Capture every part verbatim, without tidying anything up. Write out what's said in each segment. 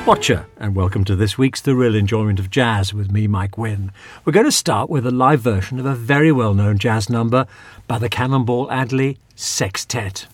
Watcher, and welcome to this week's The Real Enjoyment of Jazz with me, Mike Wynn. We're going to start with a live version of a very well-known jazz number by the Cannonball Adderley Sextet.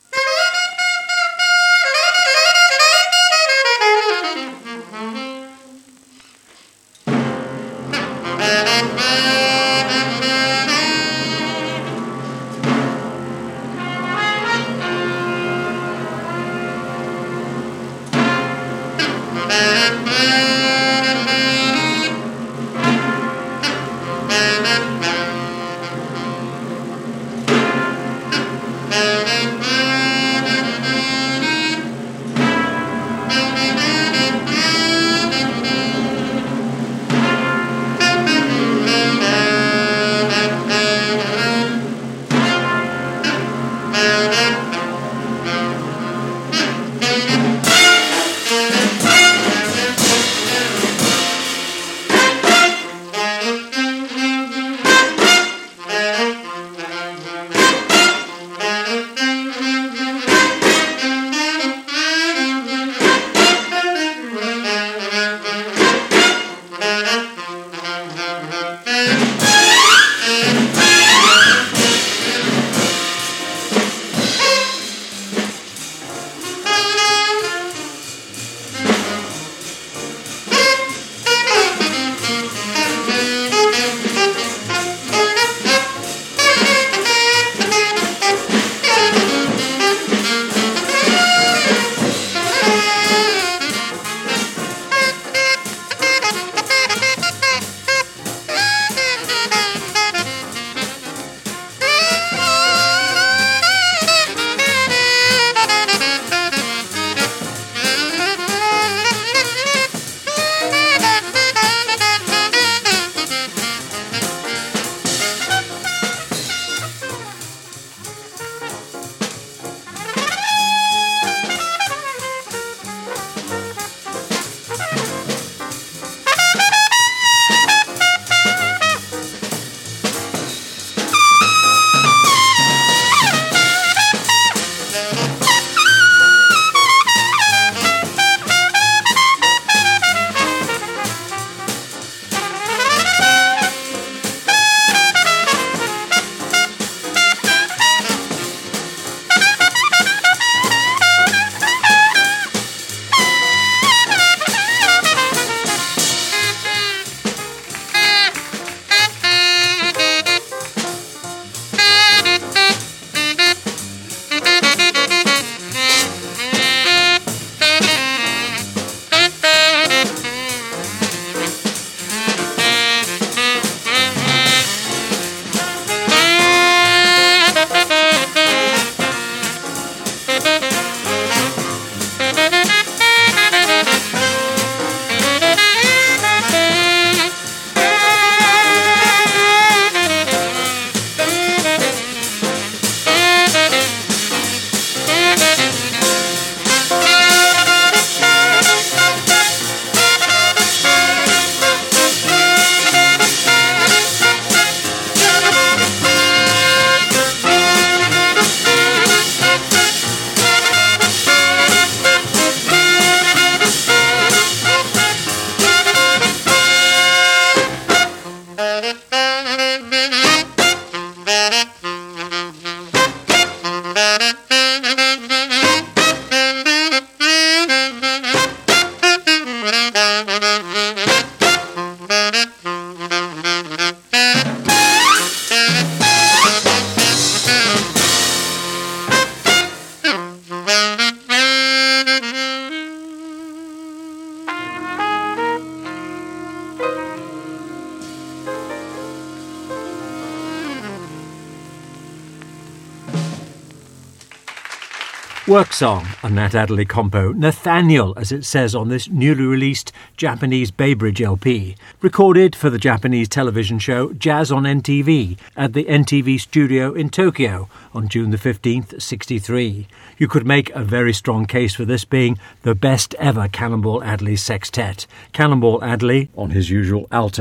Work song, a Nat Adderley compo, Nathaniel, as it says on this newly released Japanese Bay Bridge L P, recorded for the Japanese television show Jazz on N T V at the N T V studio in Tokyo on June the fifteenth, sixty-three. You could make a very strong case for this being the best ever Cannonball Adderley sextet. Cannonball Adderley on his usual alto.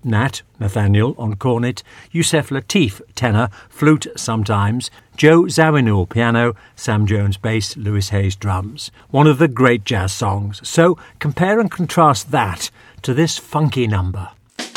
Nat, Nathaniel on cornet, Yusef Lateef, tenor, flute sometimes, Joe Zawinul, piano, Sam Jones, bass, Louis Hayes, drums. One of the great jazz songs. So compare and contrast that to this funky number.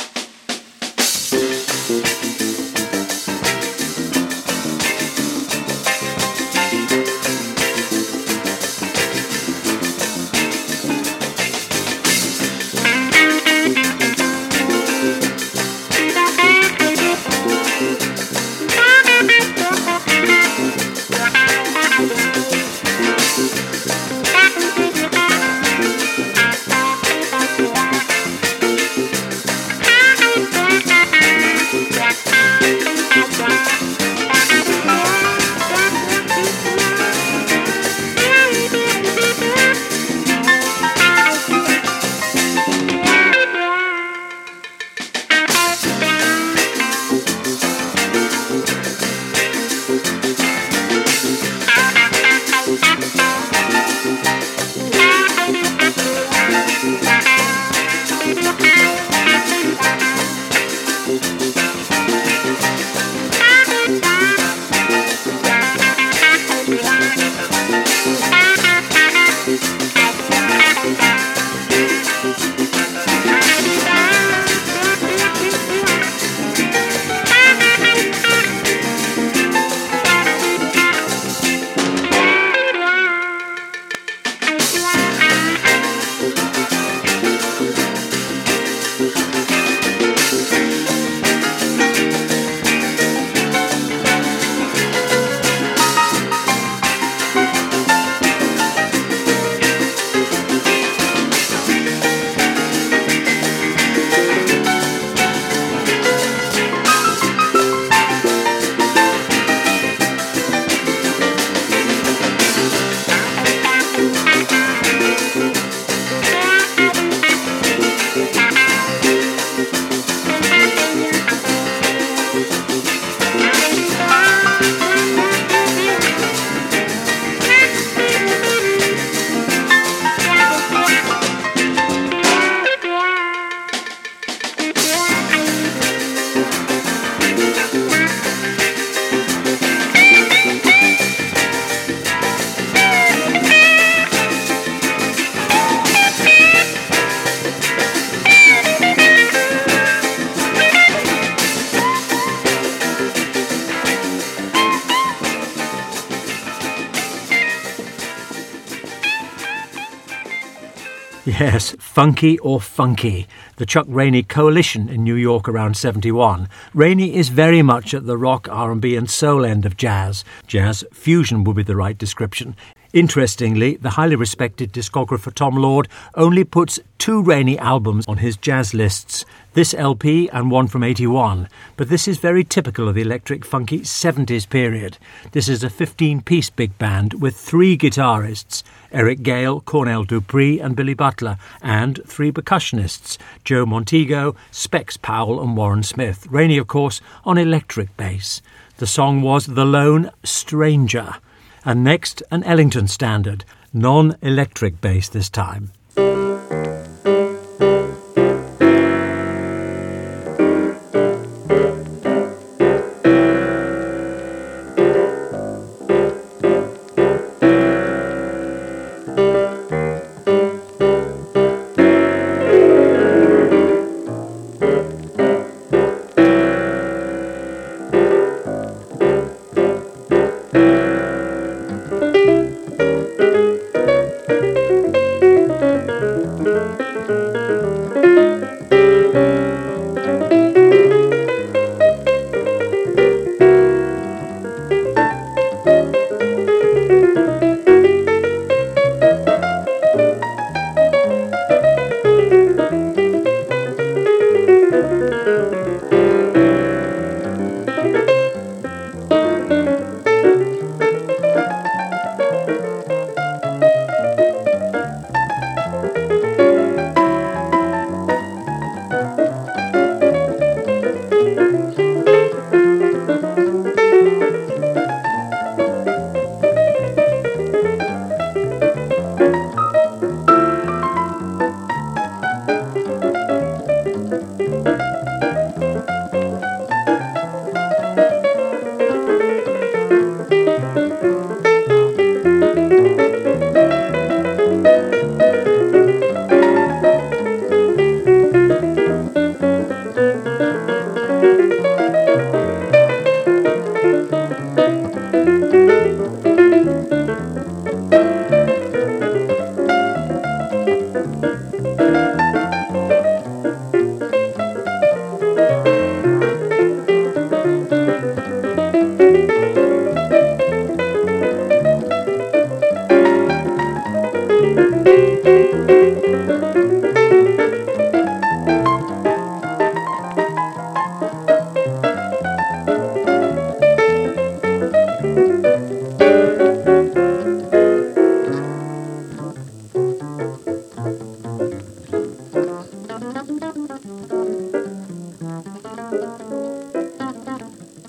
Yes, Funky or Funky, the Chuck Rainey Coalition in New York around seventy-one. Rainey is very much at the rock, R and B and soul end of jazz. Jazz fusion would be the right description. Interestingly, the highly respected discographer Tom Lord only puts two Rainey albums on his jazz lists, this L P and one from eighty-one, but this is very typical of the electric funky seventies period. This is a fifteen-piece big band with three guitarists, Eric Gale, Cornell Dupree and Billy Butler, and three percussionists, Joe Montego, Specs Powell and Warren Smith. Rainey, of course, on electric bass. The song was The Lone Stranger. And next, an Ellington standard, non-electric bass this time.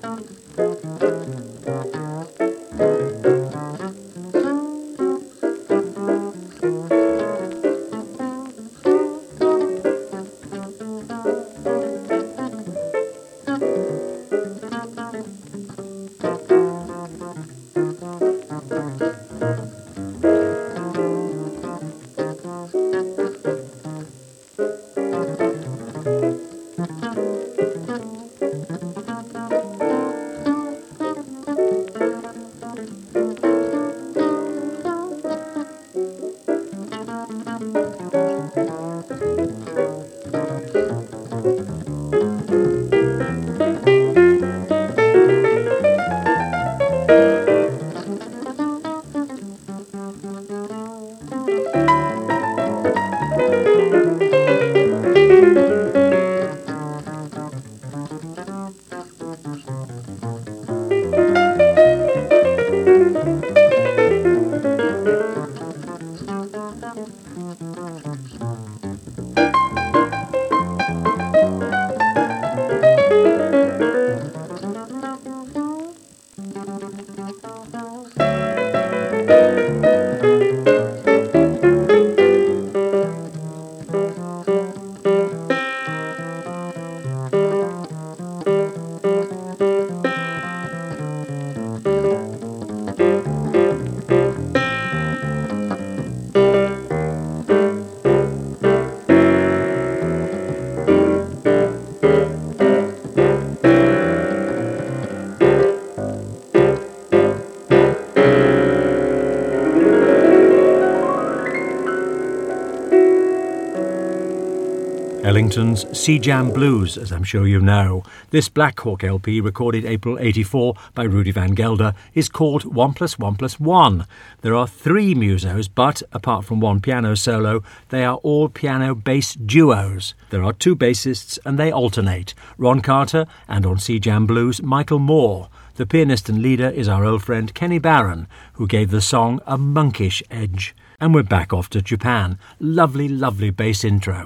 Ellington's Sea Jam Blues, as I'm sure you know. This Black Hawk L P, recorded April eighty-four by Rudy Van Gelder, is called one plus one plus one. There are three musos, but apart from one piano solo, they are all piano-bass duos. There are two bassists and they alternate, Ron Carter and on Sea Jam Blues, Michael Moore. The pianist and leader is our old friend Kenny Barron, who gave the song a monkish edge. And we're back off to Japan. Lovely, lovely bass intro.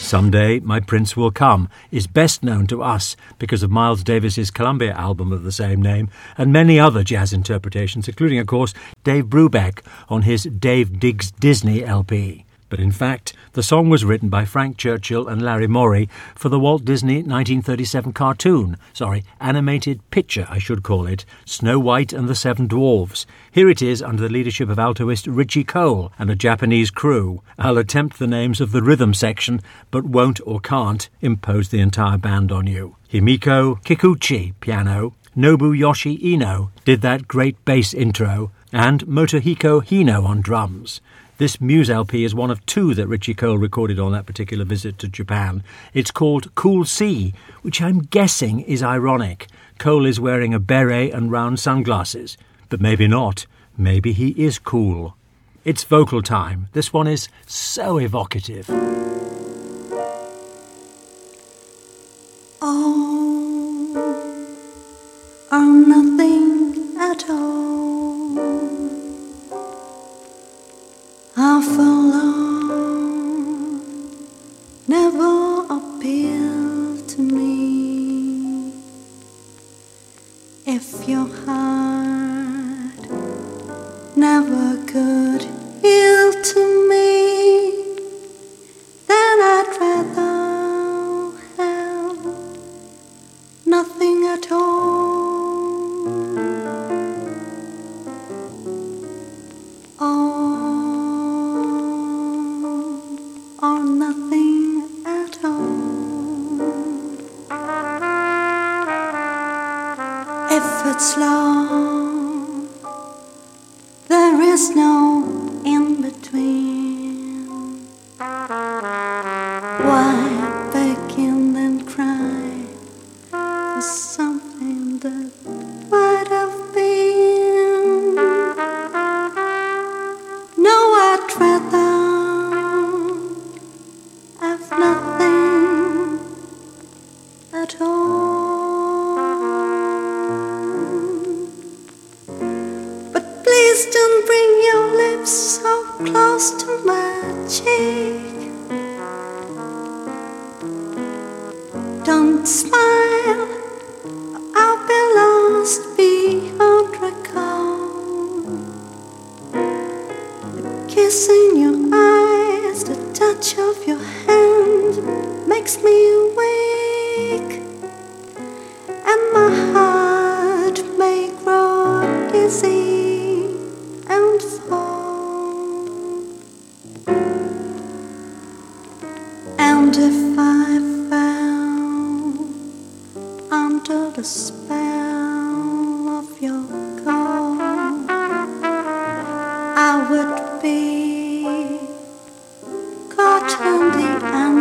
Someday My Prince Will Come is best known to us because of Miles Davis's Columbia album of the same name and many other jazz interpretations, including, of course, Dave Brubeck on his Dave Digs Disney L P. But in fact, the song was written by Frank Churchill and Larry Morey for the Walt Disney nineteen thirty-seven cartoon, sorry, animated picture, I should call it, Snow White and the Seven Dwarfs. Here it is under the leadership of altoist Richie Cole and a Japanese crew. I'll attempt the names of the rhythm section, but won't or can't impose the entire band on you. Himiko Kikuchi, piano. Nobuyoshi Ino did that great bass intro, and Motohiko Hino on drums. This Muse L P is one of two that Richie Cole recorded on that particular visit to Japan. It's called Cool Sea, which I'm guessing is ironic. Cole is wearing a beret and round sunglasses. But maybe not. Maybe he is cool. It's vocal time. This one is so evocative. All or nothing at all. Half alone never appealed to me. If your heart never could yield to me, then I'd rather have nothing at all. Or nothing at all. If it's love, there is no in between. Why begin and cry for something that might have been? No, I'd rather nothing at all. But please don't bring your lips so close to my cheek. Don't smile, I'll be lost beyond recall. The kiss in your eyes, the touch of your hand makes me awake, and my heart may grow dizzy and fall. And if I fell under the spell of your call, I would be caught in the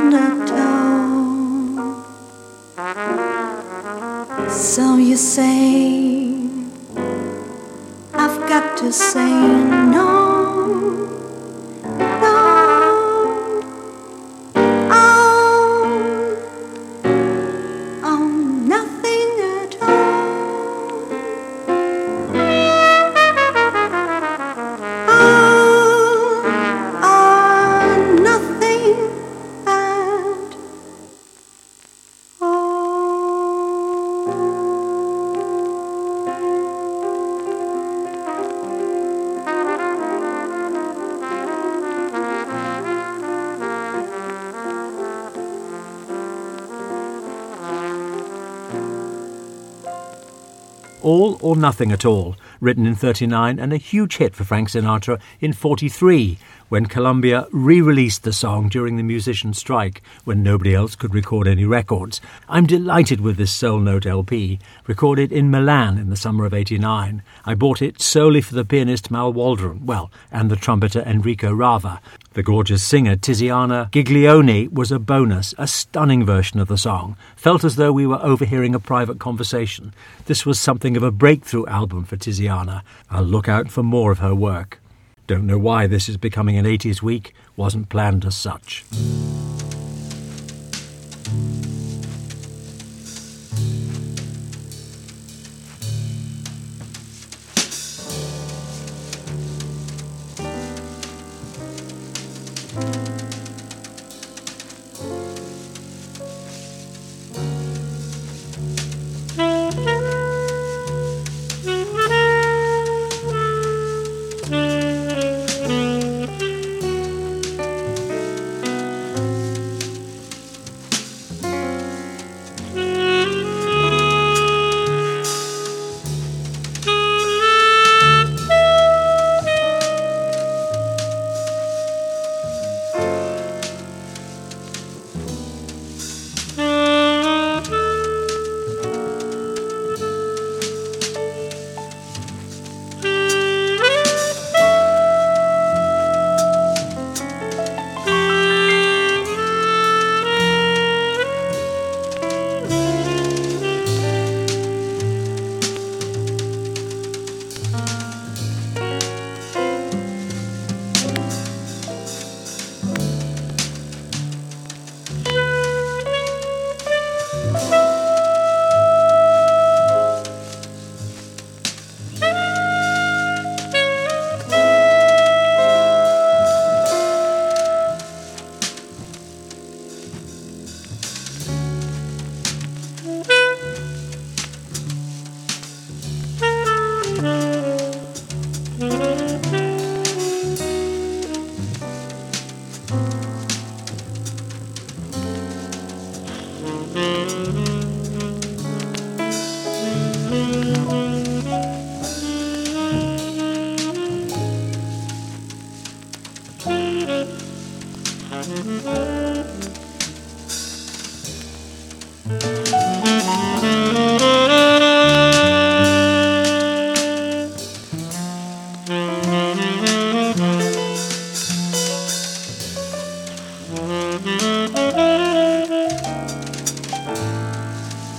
undertow. So you say I've got to say no, no, oh, oh, nothing at all. Oh, oh, nothing at all. All or Nothing at All, written in thirty-nine and a huge hit for Frank Sinatra in forty-three, when Columbia re-released the song during the musicians' strike, when nobody else could record any records. I'm delighted with this Soul Note L P, recorded in Milan in the summer of eighty-nine. I bought it solely for the pianist Mal Waldron, well, and the trumpeter Enrico Rava. The gorgeous singer Tiziana Giglione was a bonus, a stunning version of the song. Felt as though we were overhearing a private conversation. This was something of a breakthrough album for Tiziana. I'll look out for more of her work. Don't know why this is becoming an eighties week. Wasn't planned as such.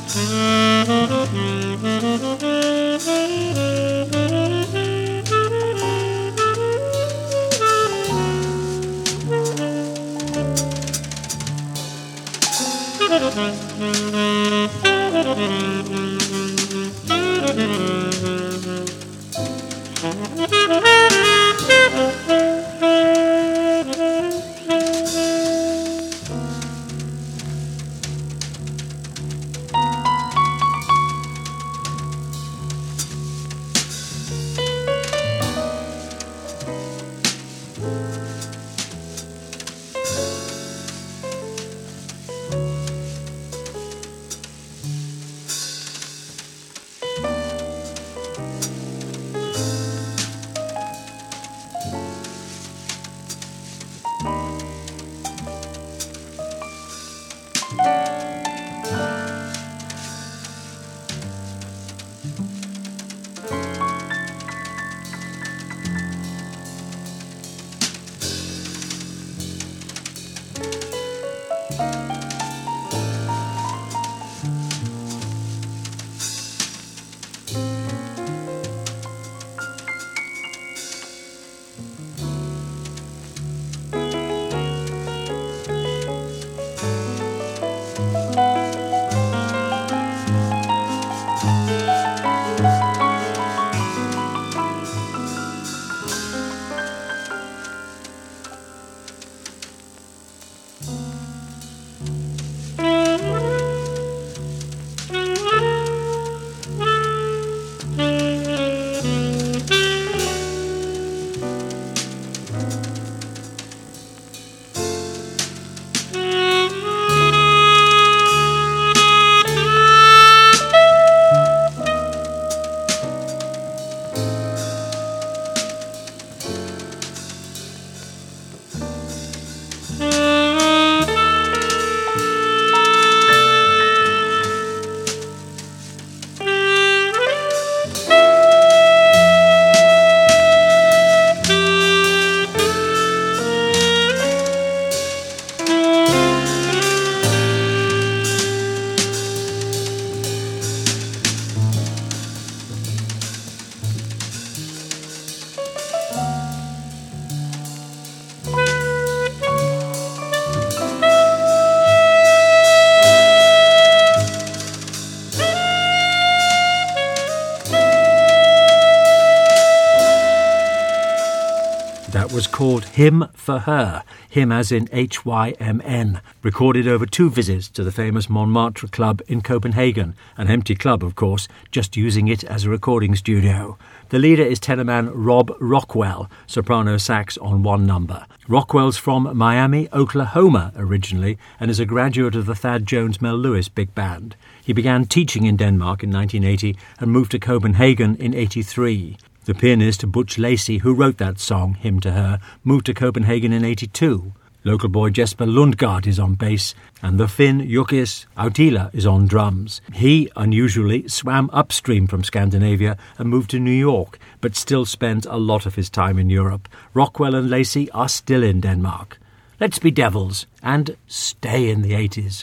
That was called Hymn for Her, hymn as in H Y M N, recorded over two visits to the famous Montmartre Club in Copenhagen, an empty club, of course, just using it as a recording studio. The leader is tenorman Rob Rockwell, soprano sax on one number. Rockwell's from Miami, Oklahoma originally, and is a graduate of the Thad Jones Mel Lewis big band. He began teaching in Denmark in nineteen eighty and moved to Copenhagen in eighty-three. The pianist Butch Lacey, who wrote that song, Hymn to Her, moved to Copenhagen in eighty-two. Local boy Jesper Lundgaard is on bass, and the Finn Jukis Autila is on drums. He, unusually, swam upstream from Scandinavia and moved to New York, but still spent a lot of his time in Europe. Rockwell and Lacey are still in Denmark. Let's be devils and stay in the eighties.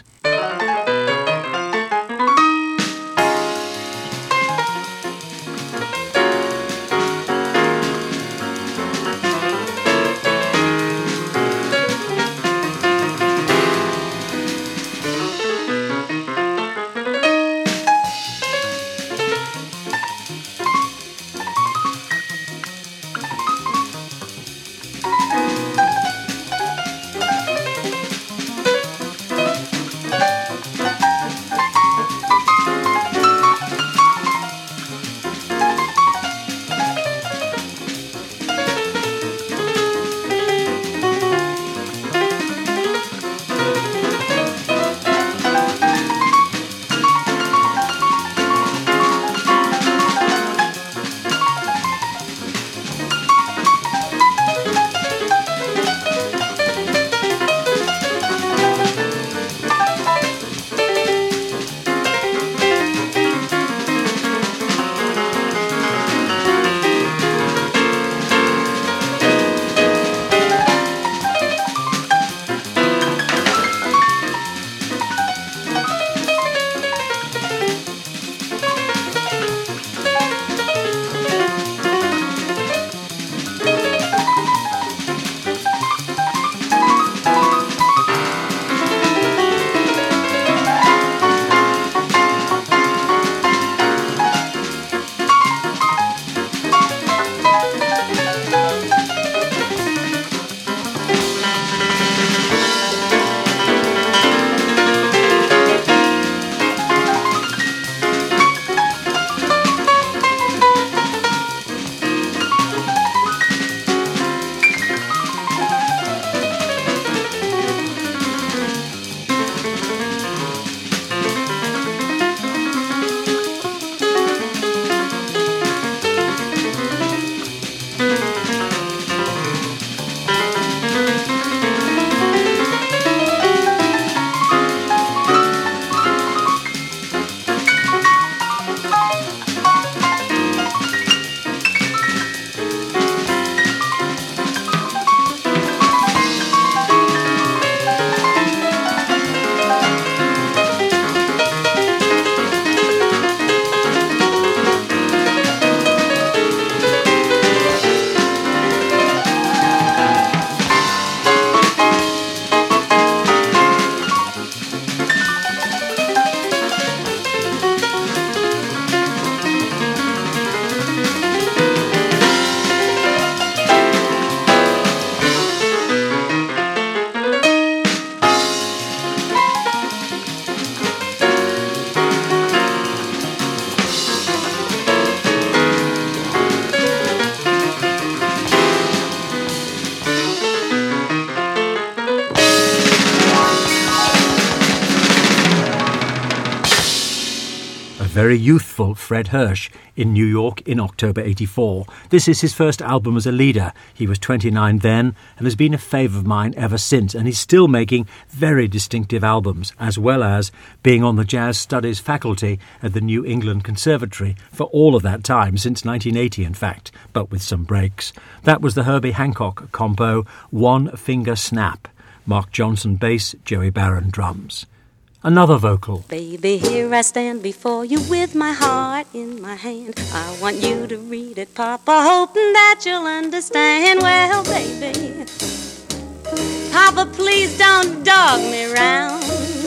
a very youthful Fred Hersch in New York in October eighty-four. This is his first album as a leader. He was twenty-nine then and has been a favourite of mine ever since, and he's still making very distinctive albums, as well as being on the Jazz Studies faculty at the New England Conservatory for all of that time, since nineteen eighty in fact, but with some breaks. That was the Herbie Hancock compo, One Finger Snap. Mark Johnson bass, Joey Barron drums. Another vocal. Baby, here I stand before you with my heart in my hand. I want you to read it, Papa, hoping that you'll understand. Well, baby, Papa, please don't dog me round.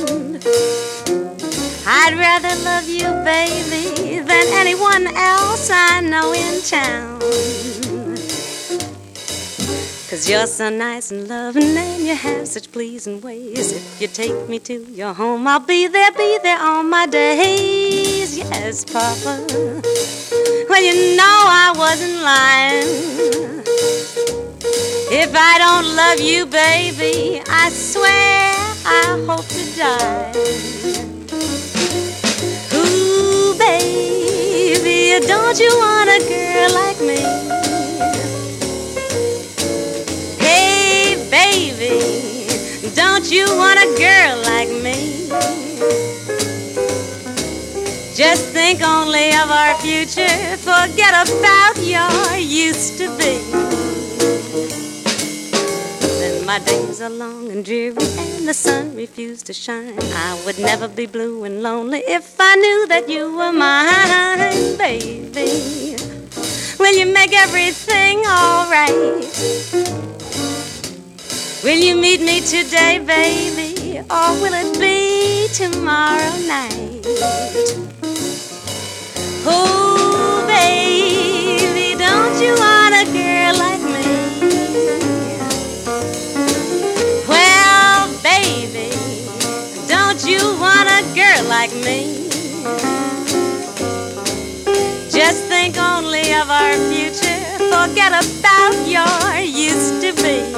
I'd rather love you, baby, than anyone else I know in town. 'Cause you're so nice and loving and you have such pleasing ways. If you take me to your home, I'll be there, be there all my days. Yes, Papa. Well, you know I wasn't lying. If I don't love you, baby, I swear I hope to die. Ooh, baby, don't you want a girl like me? Baby, don't you want a girl like me? Just think only of our future, forget about your used to be. Then my days are long and dreary and the sun refused to shine. I would never be blue and lonely if I knew that you were mine, baby. Will you make everything alright? Will you meet me today, baby, or will it be tomorrow night? Oh, baby, don't you want a girl like me? Well, baby, don't you want a girl like me? Just think only of our future, forget about your used to be.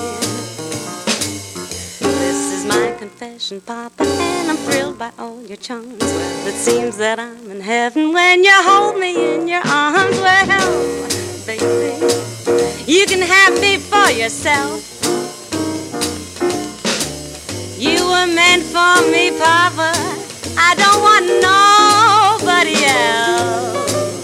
My confession, Papa, and I'm thrilled by all your charms. Well, it seems that I'm in heaven when you hold me in your arms. Well, baby, you can have me for yourself. You were meant for me, Papa. I don't want nobody else.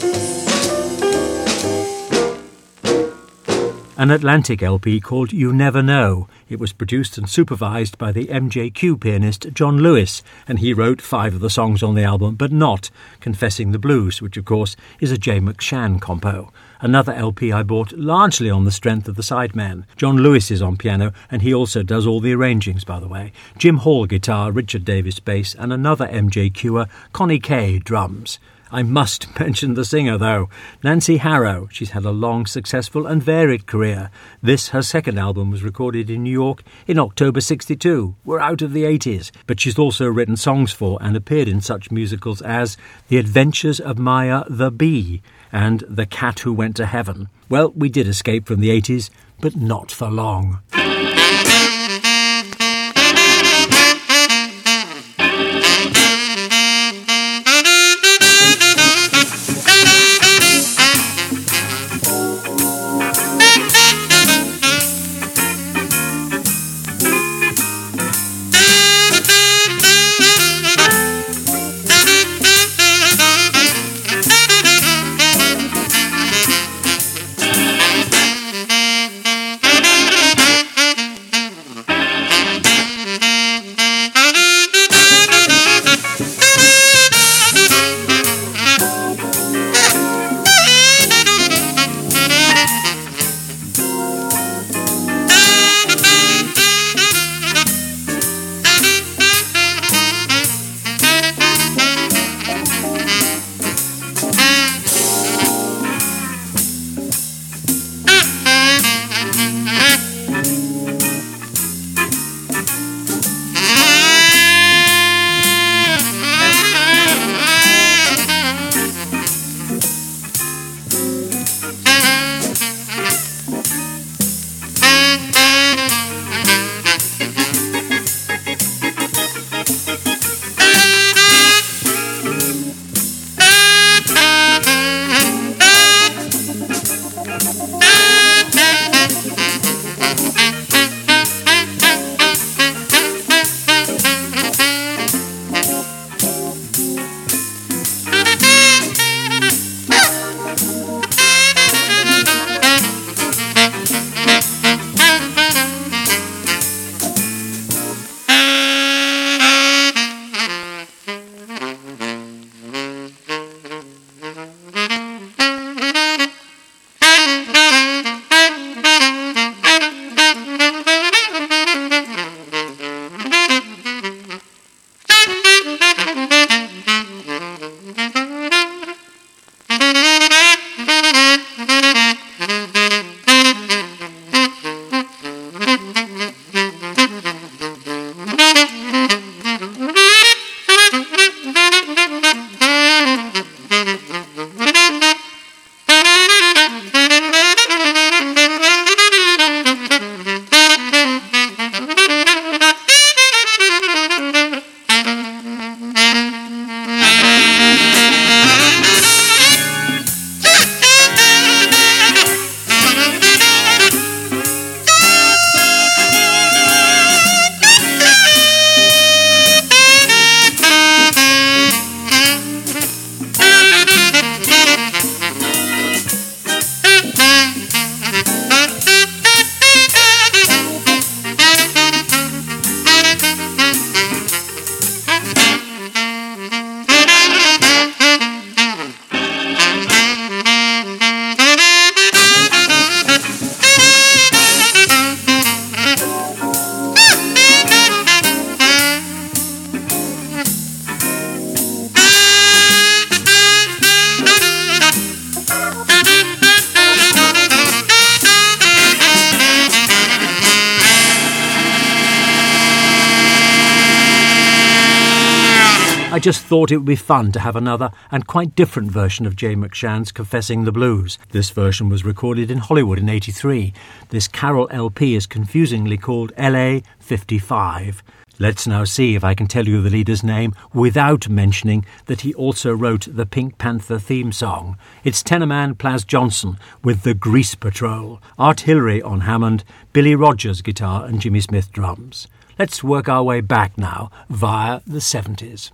An Atlantic L P called You Never Know. It was produced and supervised by the M J Q pianist John Lewis, and he wrote five of the songs on the album, but not Confessing the Blues, which of course is a Jay McShann compo. Another L P I bought largely on the strength of the sidemen. John Lewis is on piano, and he also does all the arrangings, by the way. Jim Hall guitar, Richard Davis bass, and another M J Qer, Connie Kay drums. I must mention the singer, though. Nancy Harrow. She's had a long, successful and varied career. This, her second album, was recorded in New York in October sixty-two. We're out of the eighties. But she's also written songs for and appeared in such musicals as The Adventures of Maya the Bee and The Cat Who Went to Heaven. Well, we did escape from the eighties, but not for long. I just thought it would be fun to have another and quite different version of Jay McShann's Confessing the Blues. This version was recorded in Hollywood in eighty-three. This Carol L P is confusingly called L A fifty-five. Let's now see if I can tell you the leader's name without mentioning that he also wrote the Pink Panther theme song. It's tenorman Plas Johnson with the Grease Patrol, Art Hillary on Hammond, Billy Rogers guitar and Jimmy Smith drums. Let's work our way back now via the seventies.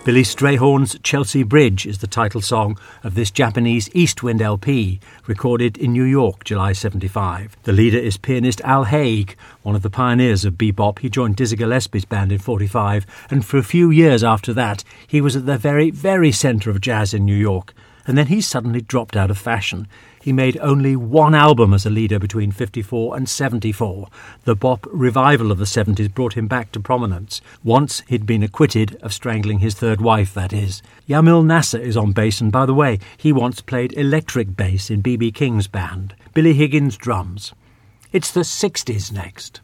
Billy Strayhorn's Chelsea Bridge is the title song of this Japanese East Wind L P, recorded in New York, July seventy-five. The leader is pianist Al Haig, one of the pioneers of bebop. He joined Dizzy Gillespie's band in forty-five, and for a few years after that, he was at the very, very centre of jazz in New York. And then he suddenly dropped out of fashion. He made only one album as a leader between fifty-four and seventy-four. The bop revival of the seventies brought him back to prominence. Once he'd been acquitted of strangling his third wife, that is. Yamil Nasser is on bass, and by the way, he once played electric bass in B B King's band. Billy Higgins drums. It's the sixties next.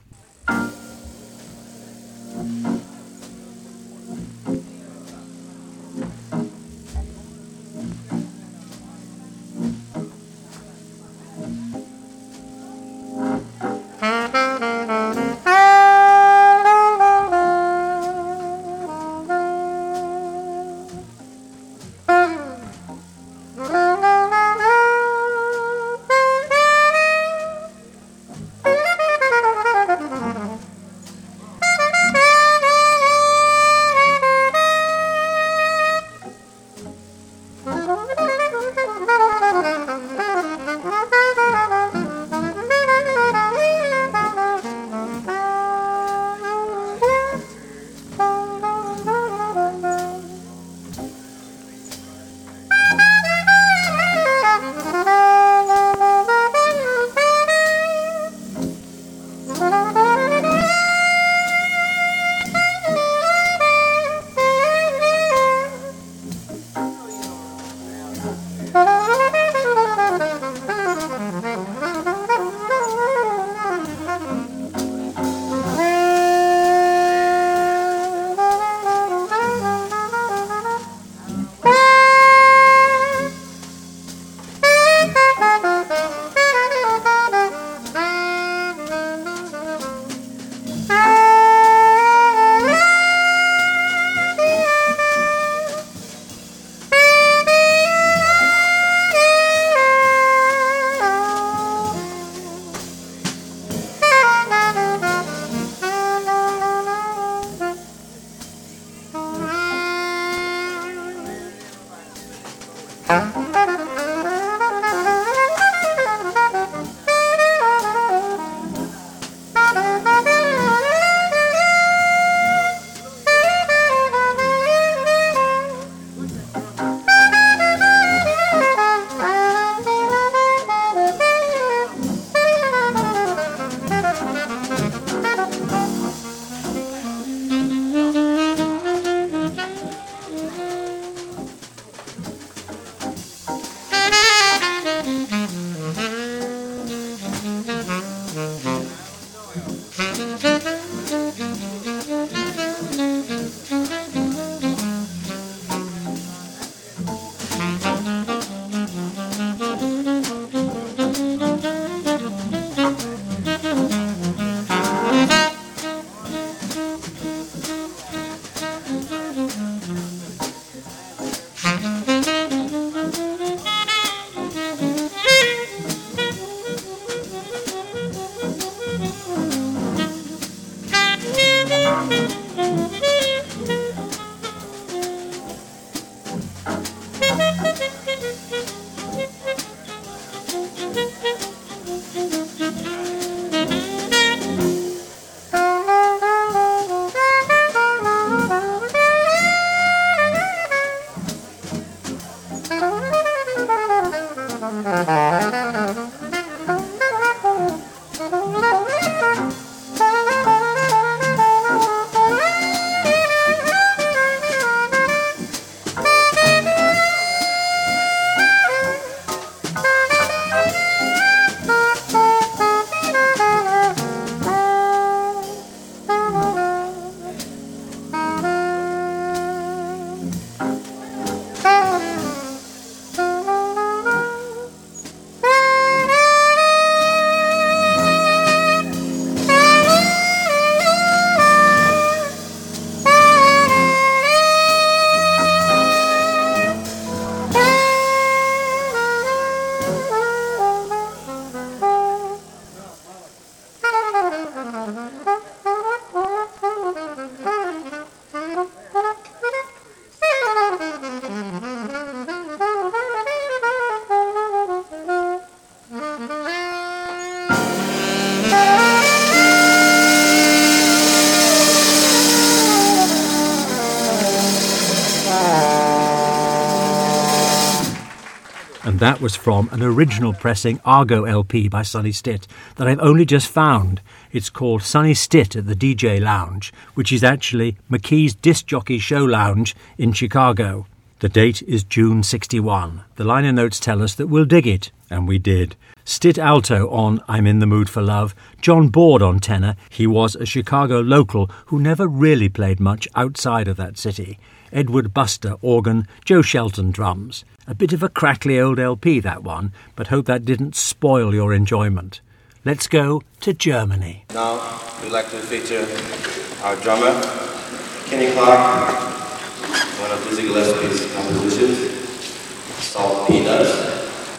that was from an original pressing Argo L P by Sonny Stitt that I've only just found. It's called Sonny Stitt at the D J Lounge, which is actually McKee's Disc Jockey Show Lounge in Chicago. The date is June sixty-one. The liner notes tell us that we'll dig it, and we did. Stitt alto on I'm in the Mood for Love, John Board on tenor. He was a Chicago local who never really played much outside of that city. Edward Buster organ, Joe Shelton drums. A bit of a crackly old L P, that one, but hope that didn't spoil your enjoyment. Let's go to Germany. Now we'd like to feature our drummer, Kenny Clark, one of Dizzy Gillespie's compositions, Salt Peanuts.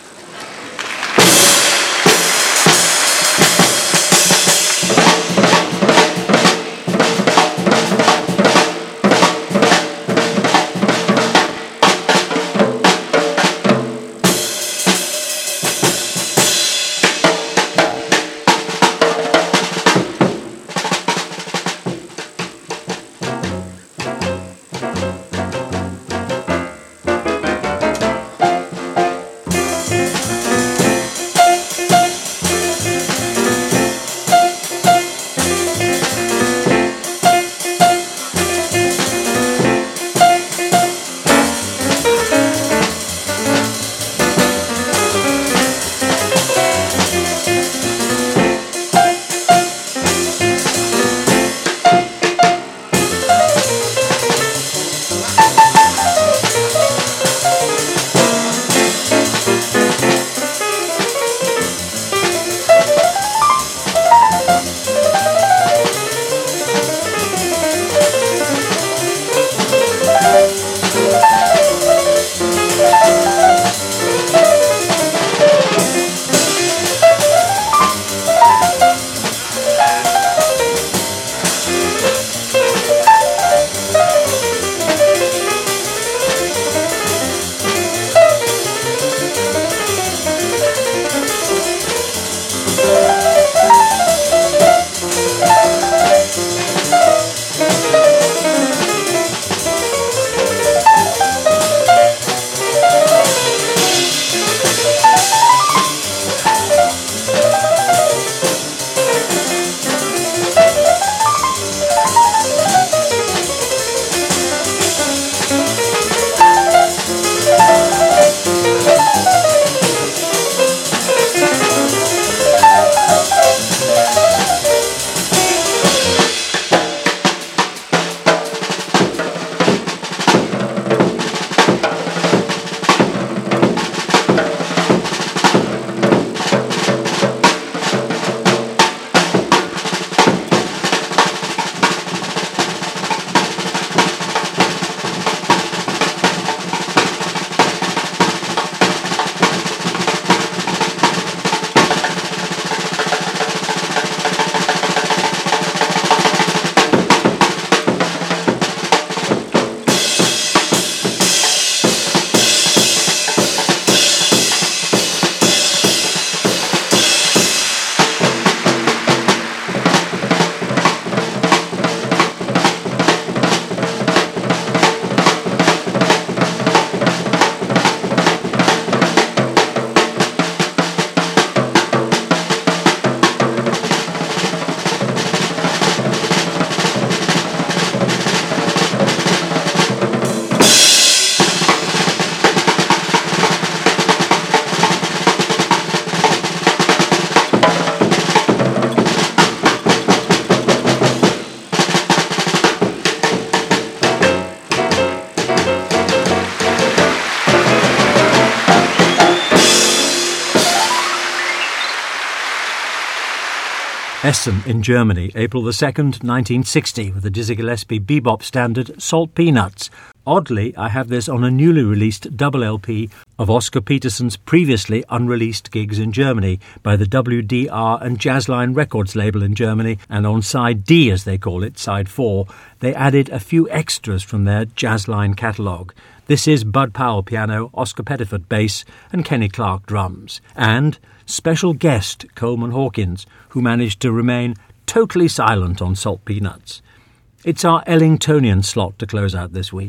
Essen in Germany, April the second, nineteen sixty, with the Dizzy Gillespie bebop standard Salt Peanuts. Oddly, I have this on a newly released double L P of Oscar Peterson's previously unreleased gigs in Germany by the W D R and Jazzline Records label in Germany, and on side D, as they call it, side four, they added a few extras from their Jazzline catalogue. This is Bud Powell piano, Oscar Pettiford bass, and Kenny Clark drums. And special guest Coleman Hawkins, who managed to remain totally silent on Salt Peanuts. It's our Ellingtonian slot to close out this week.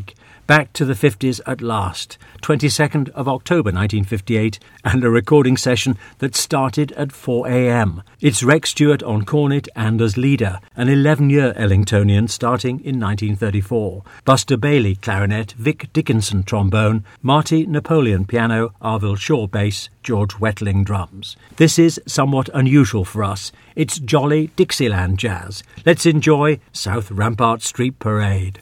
Back to the fifties at last, twenty-second of October nineteen fifty-eight, and a recording session that started at four a.m. It's Rex Stewart on cornet and as leader, an eleven-year Ellingtonian starting in nineteen thirty-four. Buster Bailey clarinet, Vic Dickinson trombone, Marty Napoleon piano, Arville Shaw bass, George Wetling drums. This is somewhat unusual for us. It's jolly Dixieland jazz. Let's enjoy South Rampart Street Parade.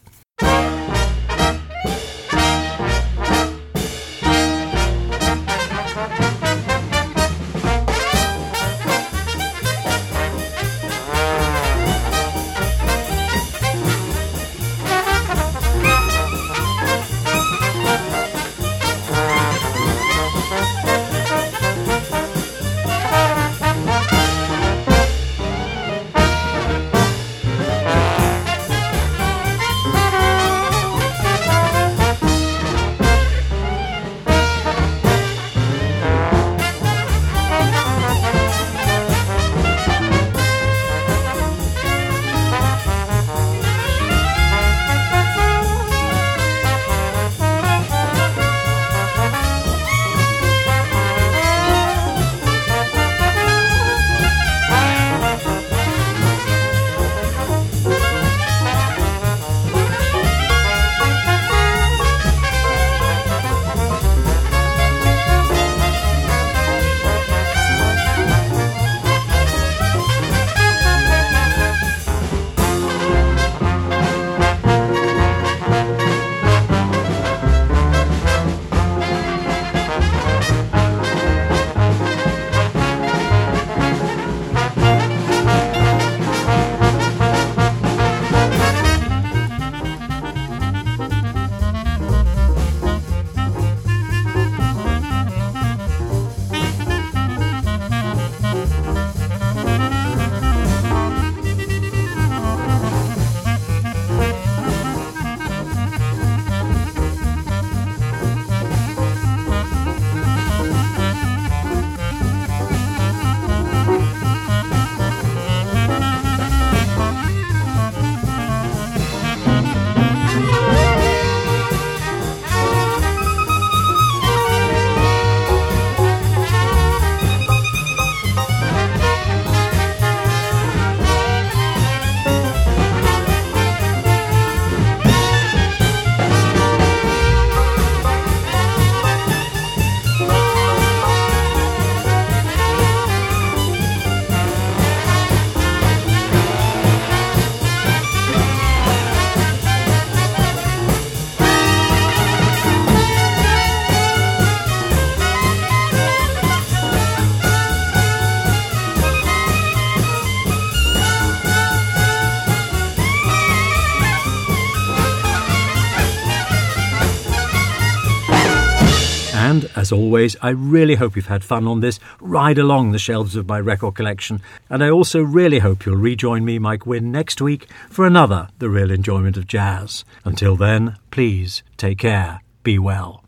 And, as always, I really hope you've had fun on this ride along the shelves of my record collection. And I also really hope you'll rejoin me, Mike Wynne, next week for another The Real Enjoyment of Jazz. Until then, please take care, be well.